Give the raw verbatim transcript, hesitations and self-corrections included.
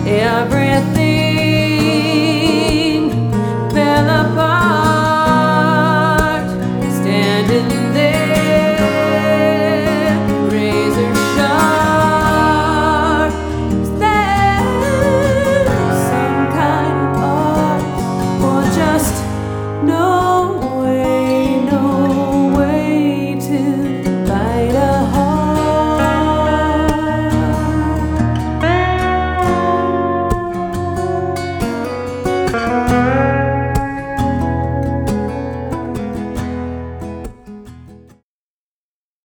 Everything fell apart, standing there, razor sharp. Is there some kind of art, or just no?